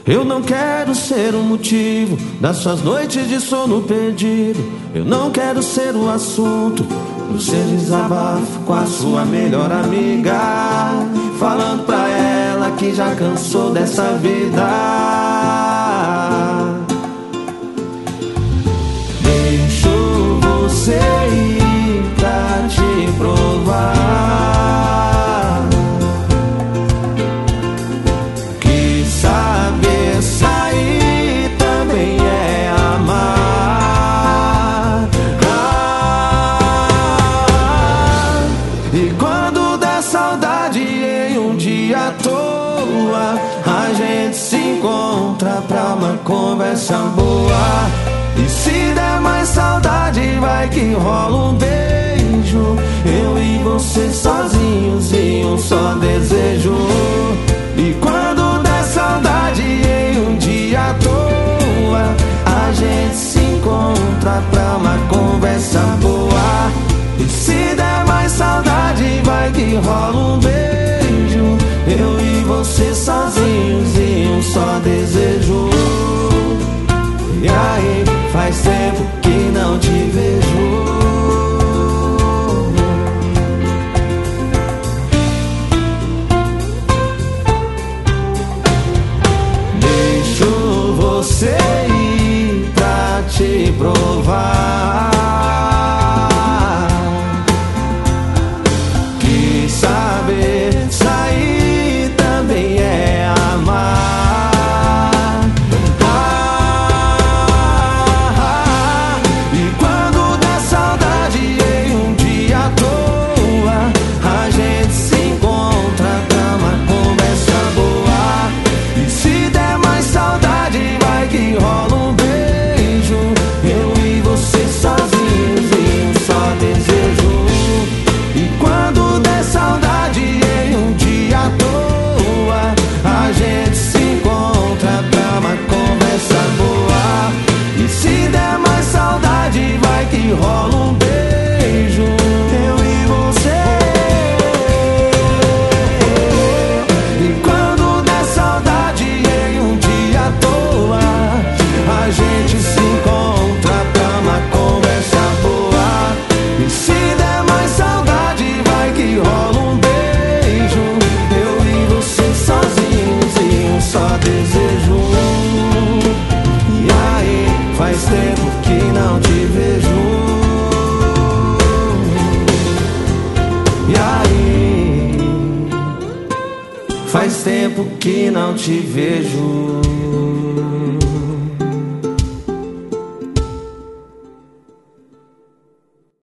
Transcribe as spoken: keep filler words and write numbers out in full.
Eu não quero ser o motivo das suas noites de sono perdido. Eu não quero ser o assunto do seu desabafo com a sua melhor amiga, falando pra ela que já cansou dessa vida. Deixo você ir pra te provar que saber sair também é amar. Ah, e quando der saudade em um dia à toa, a gente se encontra pra uma conversa boa. E se der mais saudade, vai que rola um beijo, eu e você sozinhos em um só desejo. E quando der saudade em um dia à toa, a gente se encontra pra uma conversa boa. E se der mais saudade, vai que rola um beijo, eu e você sozinhos em um só desejo. E aí, faz tempo que não te vejo. Deixo você ir pra te provar que saber sair também é amar. Rola um beijo, eu e você. E quando der saudade em um dia à toa, a gente se encontra pra uma conversa boa. E se der mais saudade, vai que rola um beijo, eu e você sozinhos em um só desejo. E aí, faz tempo que não te vejo. Faz tempo que não te vejo.